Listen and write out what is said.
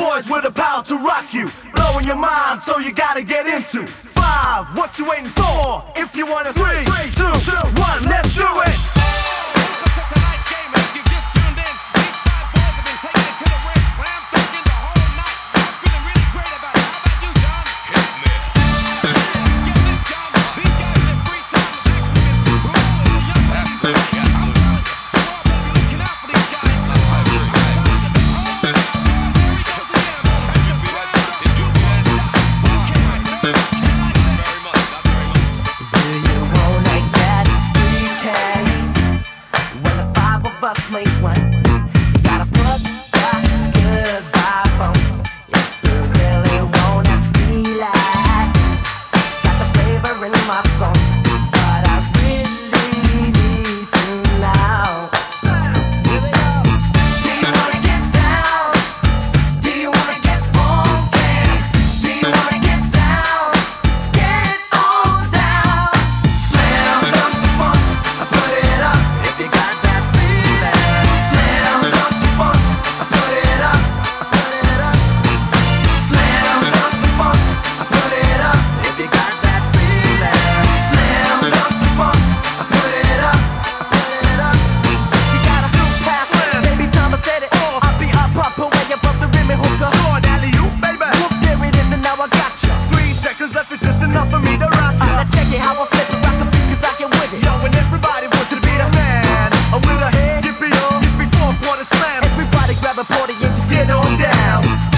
boys with the power to rock you, blowing your mind, so you gotta get into 5. What you waiting for? If you want it, 3, 2, 1, let's do it. Make one. You gotta put that good vibe on. If you really wanna feel like got the flavor in my song, but I really need to know. Here we go. Do you wanna get down? Do you wanna get funky? Do you wanna get down? Get on down. Slam dunk the funk, I put it up. If you got that feeling. How I flip it, rock a beat, 'cause I get with it. Yo, and everybody wants to be the man. With a yippee, yippee, 4-quarter slam. Everybody grab a party and just Get on down.